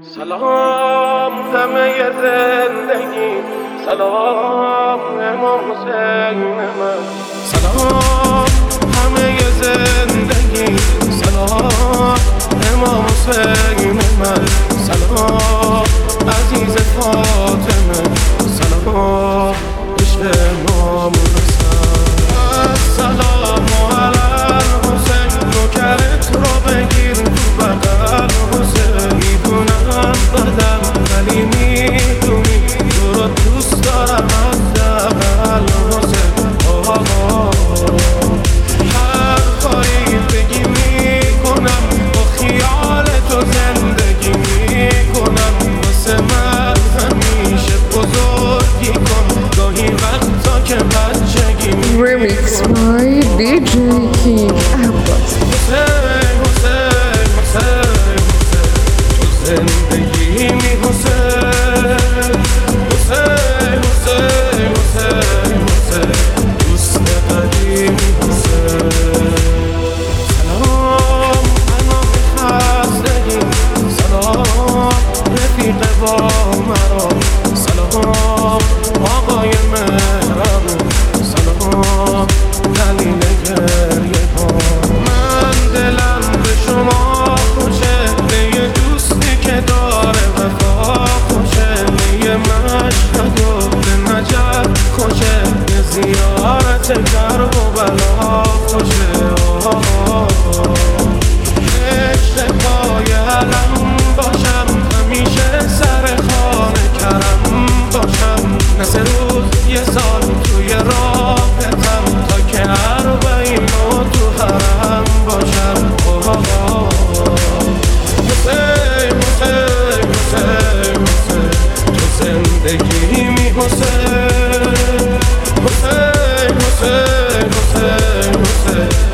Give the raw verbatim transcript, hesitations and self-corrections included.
سلام همه زندگی، سلام امام حسین من. سلام همه زندگی، سلام امام حسین من. سلام عزیز فاطمه، سلام عشق امام حسین. السلام علی حسین، نوکرت رو بگیر تو بغل حسین. میدونم بدم ولی میدونی تو رو دوست دارم از دقل حسین. آقا هر کاری بگی میکنم، با خیال تو زندگی میکنم. واسه من همیشه بزرگی کن، گاهی وقتا که بچگی Remix by دی جی King Abbas. حسین حسین حسین حسین تو زندگی می حسین. حسین حسین حسین حسین دوست قدیمی حسین. سلام پناه خستگی، سلام رفیق با مرا، سلام آقای مهربون، سلام دلیل گریه ها. من دلم به شما خوشه، به یه دوستی که داره وفا خوشه. به یه مشهد و به نجف خوشه، به زیارت کرب و بلا خوشه. عشق پای علم باشم، همیشه سر خانه کرم باشم. نه سه روز یه سال توی راهتم، تا که اربعین و تو حرم باشم. حسین حسین حسین حسین تو زندگی می حسین. حسین حسین حسین حسین